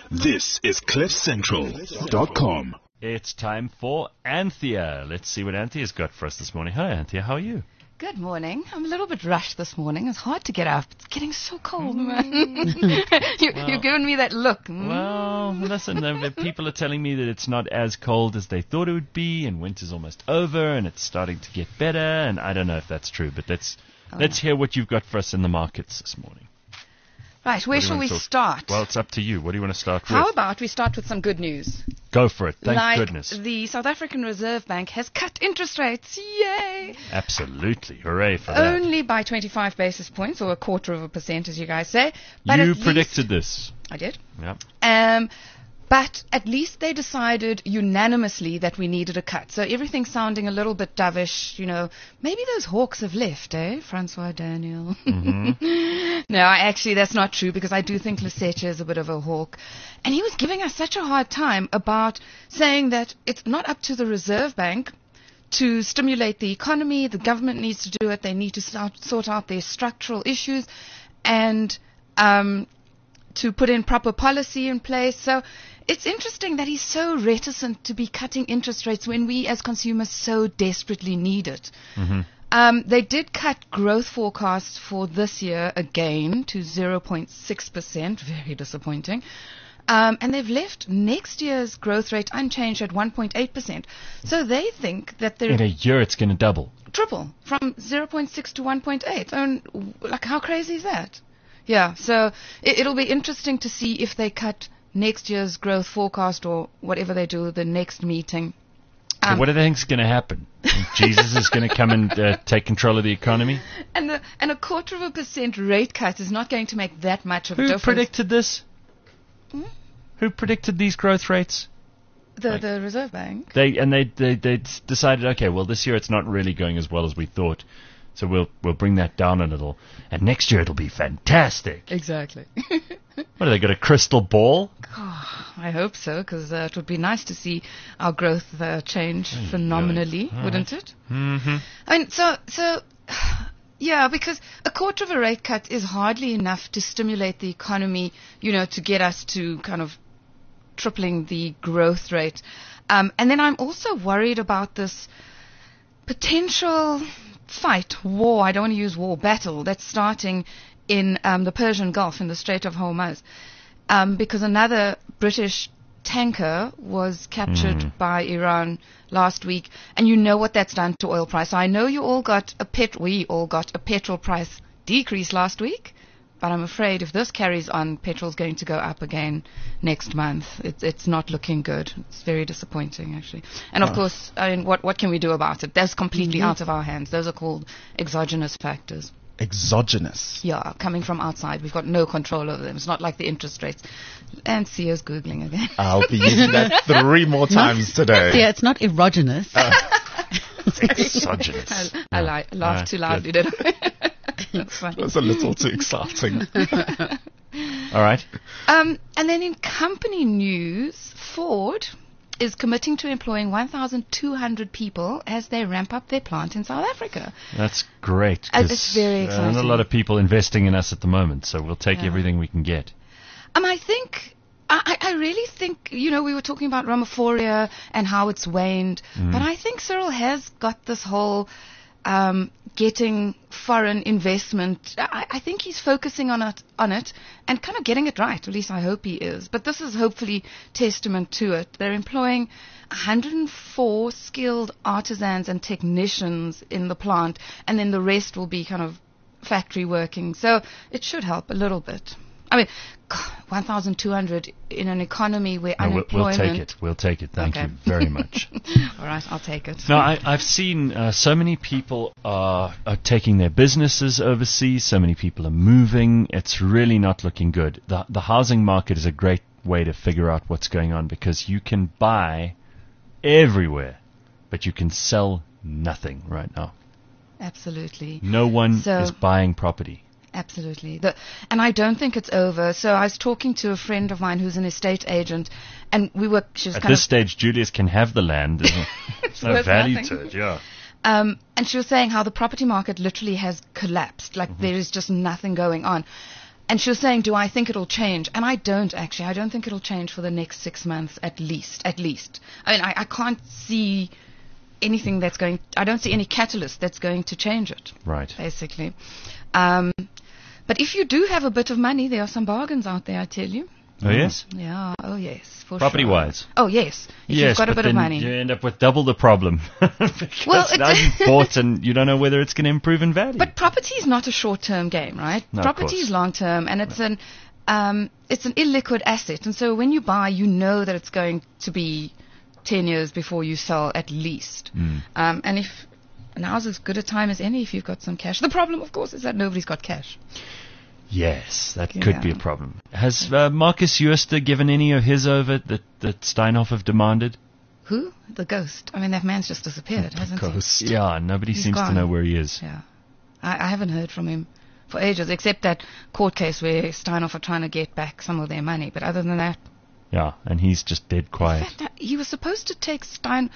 This is CliffCentral.com. It's time for Anthea. Let's see what Anthea's got for us this morning. Hi, Anthea. How are you? Good morning. I'm a little bit rushed this morning. It's hard to get up. It's getting so cold, man. You're giving me that look. Well, listen, people are telling me that it's not as cold as they thought it would be, and winter's almost over, and it's starting to get better, and I don't know if that's true, but let's hear what you've got for us in the markets this morning. Right, where shall we start? Well, it's up to you. What do you want to start with? How about we start with some good news? Go for it. Thank goodness. The South African Reserve Bank has cut interest rates. Yay! Absolutely. Hooray for that. Only by 25 basis points, or 1/4%, as you guys say. But you predicted this. I did. Yeah. But at least they decided unanimously that we needed a cut. So everything's sounding a little bit dovish, Maybe those hawks have left, Francois Daniel? Mm-hmm. No, actually, that's not true, because I do think Lesetja is a bit of a hawk. And he was giving us such a hard time about saying that it's not up to the Reserve Bank to stimulate the economy. The government needs to do it. They need to sort out their structural issues and to put in proper policy in place. So it's interesting that he's so reticent to be cutting interest rates when we as consumers so desperately need it. Mm-hmm. They did cut growth forecasts for this year again to 0.6%, very disappointing. And they've left next year's growth rate unchanged at 1.8%. So they think that in a year it's going to double. Triple, from 0.6 to 1.8. And how crazy is that? Yeah, so it'll be interesting to see if they cut next year's growth forecast or whatever they do the next meeting. So what do they think's going to happen? Jesus is going to come and take control of the economy? And a 1/4% rate cut is not going to make that much of a difference. Who predicted this? Who predicted these growth rates? The Reserve Bank. They decided, okay, well, this year it's not really going as well as we thought, so we'll bring that down a little, and next year it'll be fantastic. Exactly. What, have they got a crystal ball? Oh, I hope so, because it would be nice to see our growth change phenomenally, wouldn't it? Mm-hmm. I mean, so yeah, because a 1/4 rate cut is hardly enough to stimulate the economy, to get us to kind of tripling the growth rate. And then I'm also worried about this potential war, I don't want to use war, battle that's starting in the Persian Gulf, in the Strait of Hormuz, because another British tanker was captured by Iran last week, and you know what that's done to oil price. So I know we all got a petrol price decrease last week, but I'm afraid if this carries on, petrol's going to go up again next month. It's not looking good. It's very disappointing, actually. And of course, I mean, what can we do about it? That's completely out of our hands. Those are called exogenous factors. Exogenous? Yeah, coming from outside. We've got no control over them. It's not like the interest rates. And Sia's Googling again. I'll be using that 3 more times today. Yeah, it's not erogenous. Exogenous. I laughed too loudly, did I? That's funny. That's a little too exciting. All right. And then in company news, Ford is committing to employing 1,200 people as they ramp up their plant in South Africa. That's great. It's very exciting. There's a lot of people investing in us at the moment, so we'll take everything we can get. I really think, we were talking about Ramaphoria and how it's waned, but I think Cyril has got this whole getting foreign investment. I think he's focusing on it and kind of getting it right. At least I hope he is. But this is hopefully testament to it. They're employing 104 skilled artisans and technicians in the plant, and then the rest will be kind of factory working. So it should help a little bit. I mean, 1,200 in an economy where unemployment... We'll take it. Thank you very much. All right, I'll take it. No, I've seen so many people are taking their businesses overseas. So many people are moving. It's really not looking good. The housing market is a great way to figure out what's going on, because you can buy everywhere, but you can sell nothing right now. Absolutely. No one is buying property. Absolutely. And I don't think it's over. So I was talking to a friend of mine who's an estate agent, and she was At this stage, Julius can have the land. There's no value to it, yeah. And she was saying how the property market literally has collapsed. Like there is just nothing going on. And she was saying, do I think it'll change? And I don't actually. I don't think it'll change for the next 6 months at least. I mean, I can't see anything that's going, I don't see any catalyst that's going to change it. Right. Basically. But if you do have a bit of money, there are some bargains out there, I tell you. Oh, yes? Yeah, oh yes, for Property-wise? sure. Oh yes, if Yes, you've got a but bit of then money. you end up with double the problem. Because Well, now you've bought and you don't know whether it's going to improve in value. But property is not a short-term game, right? No, of Property course. is long-term, and it's an illiquid asset. And so when you buy, you know that it's going to be 10 years before you sell at least. And if now's as good a time as any if you've got some cash. The problem, of course, is that nobody's got cash. Yes, that could be a Yeah. problem. Has Marcus Jooste given any of his over that Steinhoff have demanded? Who? The ghost. I mean, that man's just disappeared, hasn't he? Ghost. Yeah, nobody He's seems to gone. know where he is. Yeah. I haven't heard from him for ages, except that court case where Steinhoff are trying to get back some of their money. But other than that, Yeah, and he's just dead in quiet. fact, he was supposed to take stand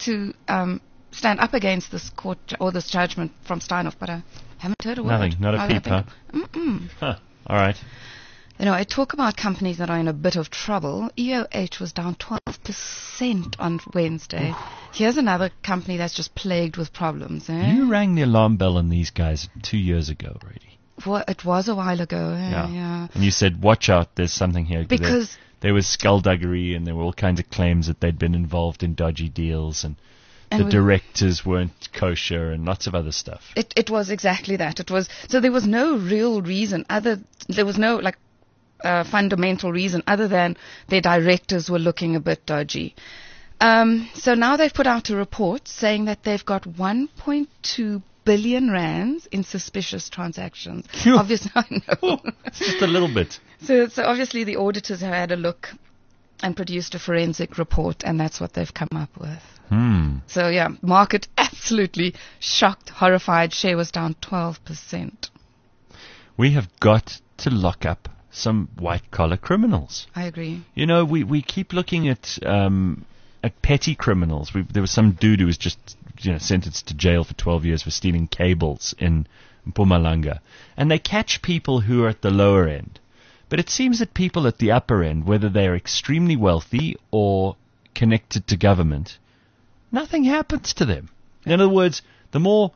up against this court or this judgment from Steinhoff, but I haven't heard a word. Nothing, not a peep, huh? Mm-mm. Huh. All right. You know, I talk about companies that are in a bit of trouble. EOH was down 12% on Wednesday. Here's another company that's just plagued with problems. You rang the alarm bell on these guys 2 years ago already. Well, it was a while ago. Yeah. And you said, watch out, there's something here. Because there was skullduggery and there were all kinds of claims that they'd been involved in dodgy deals and And the we- directors weren't kosher and lots of other stuff. It was exactly that. It was so there was no real reason there was no fundamental reason other than their directors were looking a bit dodgy. So now they've put out a report saying that they've got 1.2 billion rands in suspicious transactions. Obviously, I know. It's just a little bit. So obviously the auditors have had a look and produced a forensic report, and that's what they've come up with. So yeah, market absolutely shocked, horrified. Share was down 12%. We have got to lock up some white-collar criminals. I agree. You know, we keep looking at petty criminals. There was some dude who was just sentenced to jail for 12 years for stealing cables in Mpumalanga. And they catch people who are at the lower end. But it seems that people at the upper end, whether they are extremely wealthy or connected to government, nothing happens to them. In other words, the more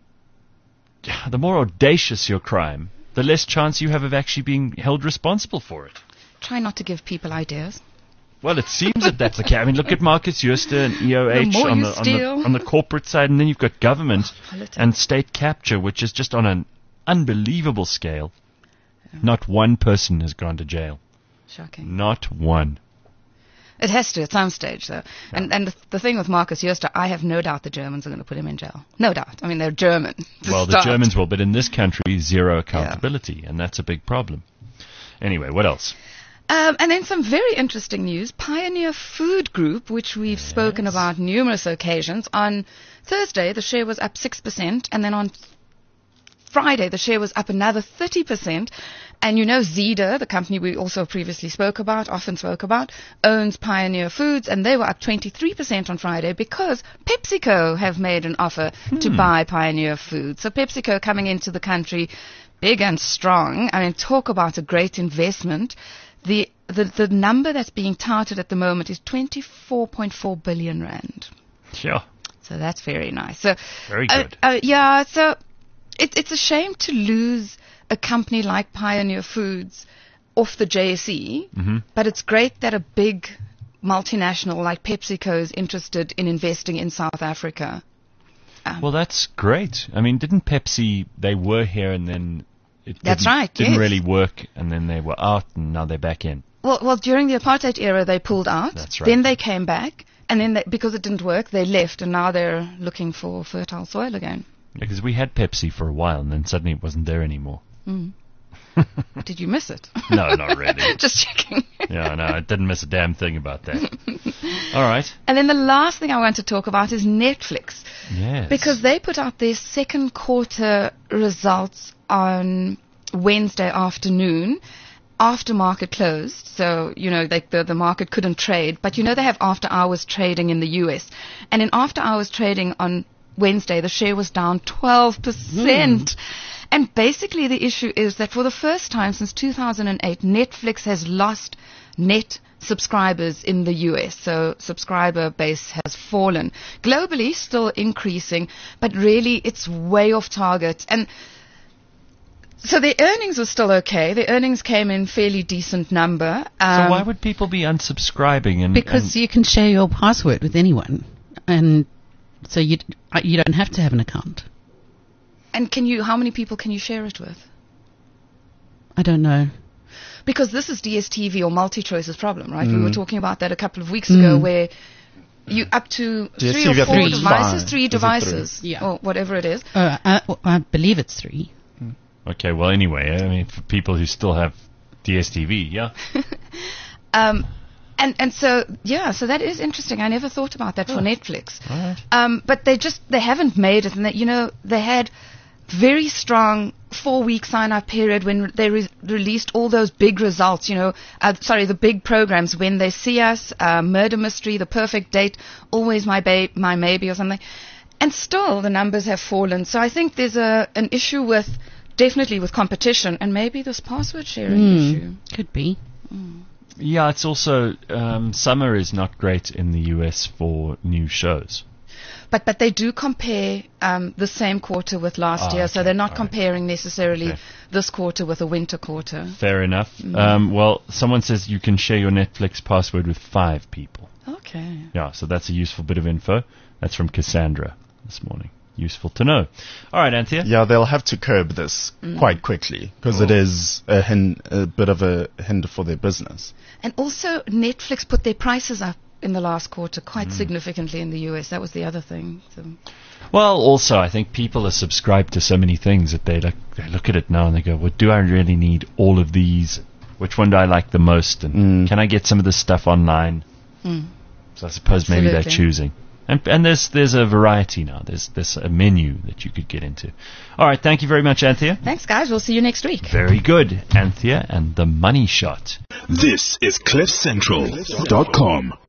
audacious your crime, the less chance you have of actually being held responsible for it. Try not to give people ideas. Well, it seems that that's the case. I mean, look at Marcus Jooste and EOH The more on you the steal. on the corporate side, and then you've got government Politics. and state capture, which is just on an unbelievable scale. Not one person has gone to jail. Shocking. Not one. It has to at some stage, though. And the thing with Marcus Jooste, I have no doubt the Germans are going to put him in jail. No doubt. I mean, they're German. to Well, the start. Germans will, but in this country, zero accountability, and that's a big problem. Anyway, what else? And then some very interesting news. Pioneer Food Group, which we've spoken about numerous occasions. On Thursday, the share was up 6%, and then on Friday, the share was up another 30%. And you know Zeda, the company we also previously often spoke about, owns Pioneer Foods, and they were up 23% on Friday because PepsiCo have made an offer to buy Pioneer Foods. So PepsiCo coming into the country big and strong. I mean, talk about a great investment. The number that's being touted at the moment is 24.4 billion rand. Sure. So that's very nice. So Very good. yeah, so it's a shame to lose a company like Pioneer Foods off the JSE, but it's great that a big multinational like PepsiCo is interested in investing in South Africa. Well, that's great. I mean, didn't Pepsi, they were here and then it That's right, didn't yes. really work, and then they were out, and now they're back in. Well, during the apartheid era, they pulled out. That's right. Then they came back, and then because it didn't work, they left, and now they're looking for fertile soil again. Because we had Pepsi for a while, and then suddenly it wasn't there anymore. Did you miss it? No, not really. Just checking. Yeah, no, I didn't miss a damn thing about that. All right. And then the last thing I want to talk about is Netflix. Yes. Because they put out their second quarter results on Wednesday afternoon after market closed. So, the market couldn't trade. But, they have after hours trading in the US. And in after hours trading on Wednesday, the share was down 12%. And basically the issue is that for the first time since 2008, Netflix has lost net subscribers in the US. So subscriber base has fallen. Globally, still increasing, but really it's way off target. And so their earnings were still okay. Their earnings came in fairly decent number. So why would people be unsubscribing? Because you can share your password with anyone, and so you don't have to have an account. And how many people can you share it with? I don't know. Because this is DSTV or MultiChoice's problem, right? We were talking about that a couple of weeks ago, where you up to DSTV 3 or 4 three. devices, Five. 3 Is it devices, three? Yeah. or whatever it is. I believe it's 3. Okay, well, anyway, I mean, for people who still have DSTV, yeah. And so, yeah, so that is interesting. I never thought about that for Netflix. All right. But they haven't made it. And they had very strong 4-week sign-up period when they released all those big results, the big programs, When They See Us, Murder Mystery, The Perfect Date, Always My Maybe or something. And still the numbers have fallen. So I think there's an issue definitely with competition, and maybe this password sharing issue. Could be. Yeah, it's also, summer is not great in the US for new shows. But they do compare the same quarter with last year, so they're not comparing necessarily this quarter with a winter quarter. Fair enough. Well, someone says you can share your Netflix password with 5 people. Okay. Yeah, so that's a useful bit of info. That's from Cassandra this morning. Useful to know. All right, Anthea. Yeah, they'll have to curb this quite quickly because it is a bit of a hinder for their business. And also, Netflix put their prices up in the last quarter quite significantly in the US. That was the other thing. So. Well, also, I think people are subscribed to so many things that they look at it now and they go, well, do I really need all of these? Which one do I like the most? And can I get some of this stuff online? So I suppose maybe they're choosing. And there's a variety now. There's a menu that you could get into. All right, thank you very much, Anthea. Thanks, guys. We'll see you next week. Very good, Anthea and the Money Shot. This is CliffCentral.com.